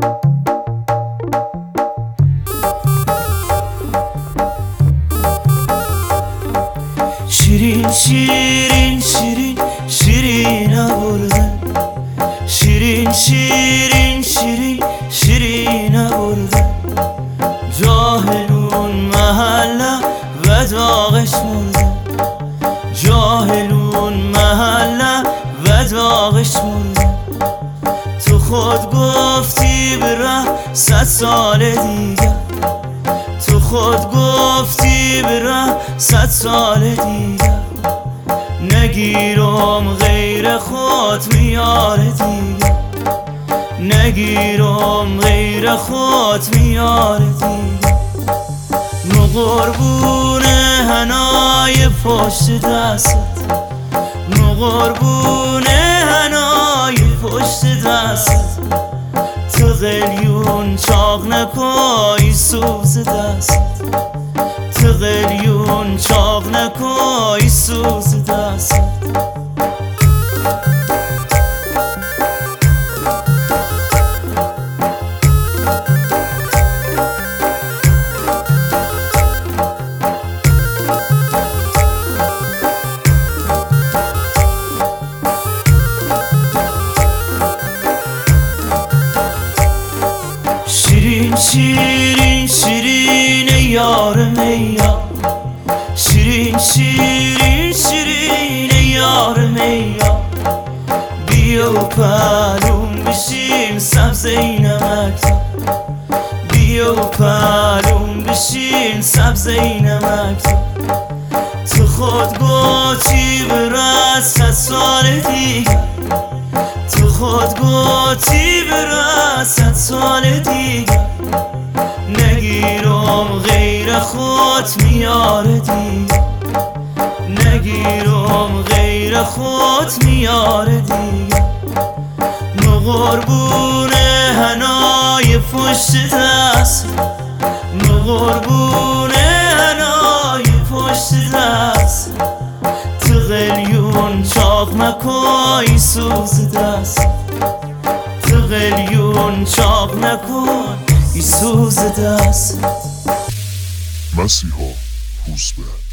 شیرین شیرین شیرین شیرین آورده، شیرین شیرین شیرین شیرین آورده، جاهلون محله و داغش مرده، جاهلون محله و داغش مرده. تو خود گفتی بره 100 سال دیگه، تو خود گفتی بره 100 سال دیگه، نگیرم غیر خود میاره دیگه، نگیرم غیر خود میاره دیگه. نو قربون هنای پشت دستت، نو قربون هنای پشت دستت، تو قلیون چاق نکای سوز دستت، تو قلیون چاق نکای سوز دستت. شیرین شیرین شیرین یار میا، شیرین شیرین شیرین یار میا، بیا و پلوم بشیم سبزه نمک، بیا و پلوم بشیم سبزه نمک. تو خود گفتی بره 100 سال دیگه، تو خود گفتی بره 100 سال دیگه، نگیرم غیر خود میاره دیگه، نگیرم غیر خود میاره دیگه. نو قربون هنای پشت دست، نو قربون هنای پشت دست، تو قلیون چاق مکای سوز دست، تو قلیون چاق نکن ای سوز دست. مسیحا روزبه